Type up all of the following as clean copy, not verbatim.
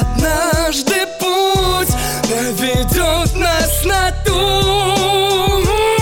Однажды путь наведет нас на туман.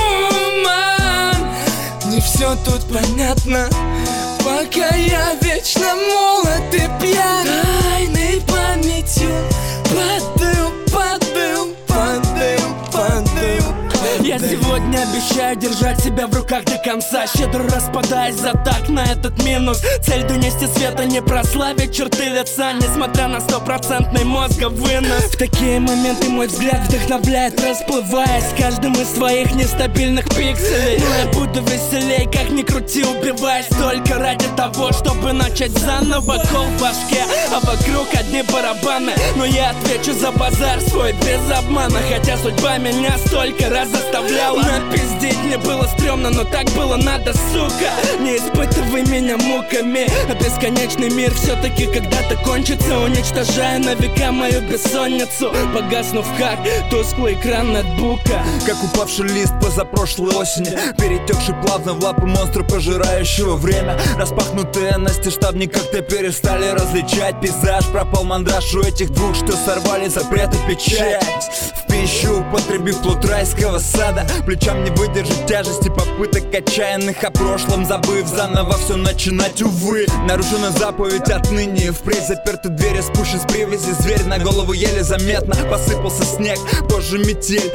Не все тут понятно, пока я вечно молод и пьян. Тайной памятью падаю, падаю, падаю, падаю. Я сегодня обещаю держать себя в руках до конца, щедро распадаясь за так на этот минус. Цель донести света, не прославить черты лица, несмотря на 100% мозговынос. В такие моменты мой взгляд вдохновляет, расплываясь с каждым из своих нестабильных пикселей. Но я буду веселей, как ни крути, убиваясь только ради того, чтобы начать заново. Кол в башке, а вокруг одни барабаны. Но я отвечу за базар свой без обмана, хотя судьба меня столько раз заставляла. Напиздеть мне было стрёмно, но так было надо, сука. Не испытывай меня муками, а бесконечный мир все-таки когда-то кончится, уничтожая на века мою бессонницу, погаснув как тусклый экран ноутбука. Как упавший лист позапрошлой осени, перетекший плавно в лапы монстра, пожирающего время. Распахнутые настежь штабни как-то перестали различать пейзаж. Пропал мандраж у этих двух, что сорвали запреты печать. В пищу употребив плод райского сада, плечам не выдержать тяжести попыток отчаянных, о прошлом забыв, заново все начинать, увы. Нарушена заповедь отныне и впредь, заперты двери, спущен с привязи зверь. На голову еле заметно посыпался снег, позже метель.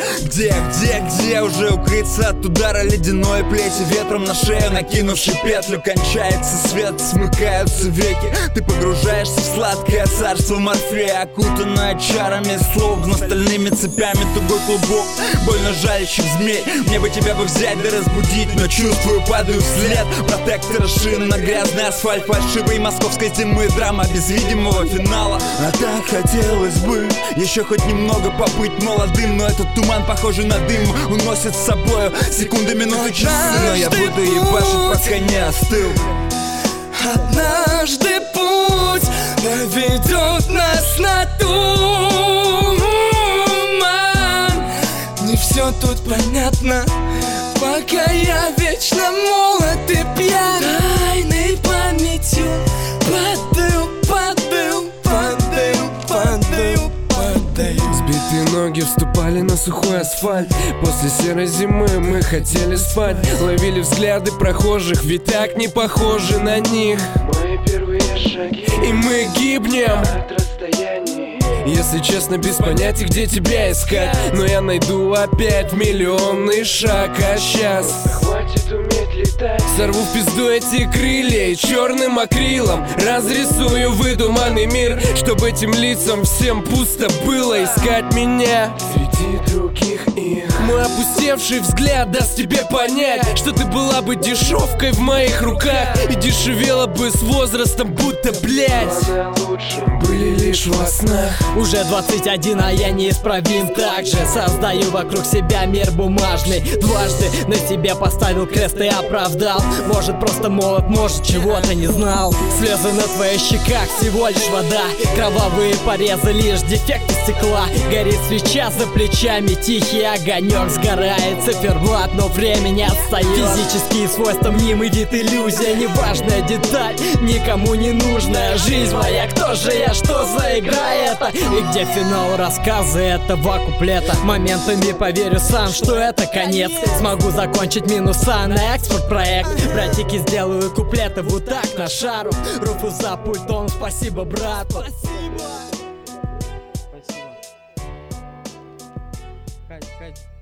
Где уже укрыться от удара ледяной плети? Ветром на шею накинувший петлю, кончается свет, смыкаются веки. Ты погружаешься в сладкое царство Морфея, окутанное чарами слов, но стальными цепями тугой клубок больно жалящих змей. Мне бы тебя бы взять да разбудить, но чувствую, падаю вслед. Протектор шин на грязный асфальт фальшивой московской зимы, драма без видимого финала. А так хотелось бы еще хоть немного побыть молодым, но этот туман, похожий на дым, уносит с собою секунды, минуты, часы. Но я буду ебашить, пока не остыл. Однажды путь наведет нас на туман. Не все тут понятно, пока я вечно молод и пьян. Тайной памятью падаю, падаю, падаю, падаю, падаю. Сбитые ноги вступали на сухой асфальт. После серой зимы мы хотели спать. Ловили взгляды прохожих, ведь так не похожи на них. Мои первые шаги, и мы гибнем от расстояния. Если честно, без понятия, где тебя искать, но я найду опять миллионный шаг. А сейчас хватит уметь летать. Сорву в пизду эти крылья и черным акрилом разрисую выдуманный мир, чтобы этим лицам всем пусто было искать меня среди других их. Мой опустевший взгляд даст тебе понять, что ты была бы дешевкой в моих руках и дешевела бы с возрастом, будто, блять, были лишь во снах. Уже 21, а я неисправим. Также создаю вокруг себя мир бумажный. Дважды на себе поставил крест и оправдал. Может просто молод, может чего-то не знал. Слезы на твоих щеках, всего лишь вода. Кровавые порезы, лишь дефекты стекла. Горит свеча за плечами, тихий огонек. Сгорает циферблат, но время не отстает. Физические свойства, мнимый вид, иллюзия. Неважная деталь, никому не нужная. Жизнь моя, кто же я, что за игра это? И где финал рассказа этого куплета? Моментами поверю сам, что это конец. Смогу закончить минуса на экспорт проект. Братики, сделаю куплеты вот так на шару. Руфу за пультом, спасибо брату. Спасибо. Спасибо.